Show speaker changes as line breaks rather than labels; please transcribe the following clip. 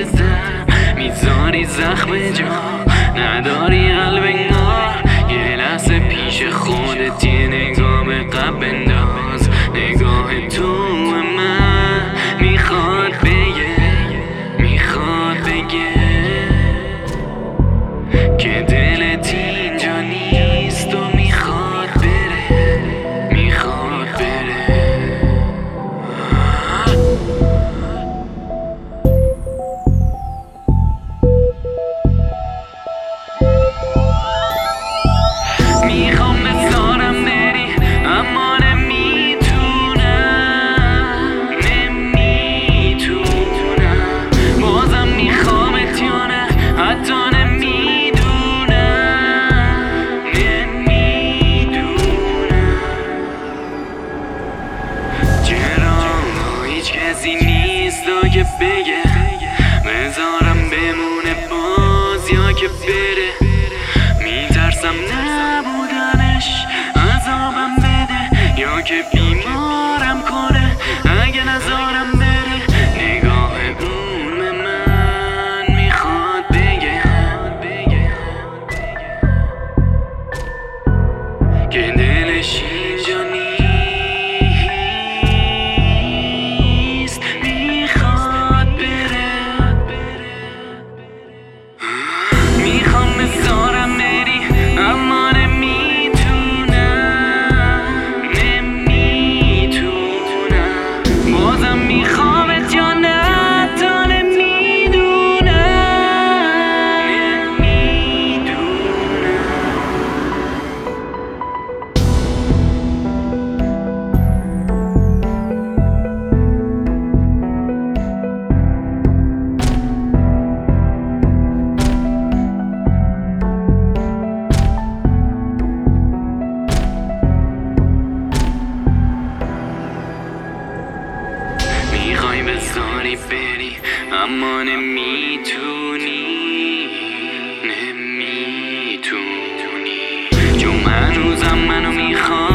بزن، میذاری زخم جا، نداری قلب انگار. یه لحظه پیش خودت یه نگاه به قبل بنداز. نگاه تو من میخواد بگه که دلت اینجا نیست و میخواد بره. میخوام بذارم بری اما نمیتونم. بازم میخوامت یا نه حتی نمیدونم. چرا هیچ کسی نیست که بگه بذارم بمونه باز یا که بره. میترسم نبودنش عذابم بده یا که بیمارم کنه اگه نذارم بره. نگاه اون به من میخواد بگه که دلش اینجا نیست، میخواد بره. میخوام بذارم بری اما نمیتونم. بازم میخوامت یا نه تا میخوای بذاری بری اما نمیتونی چون هنوزم منو میخوای.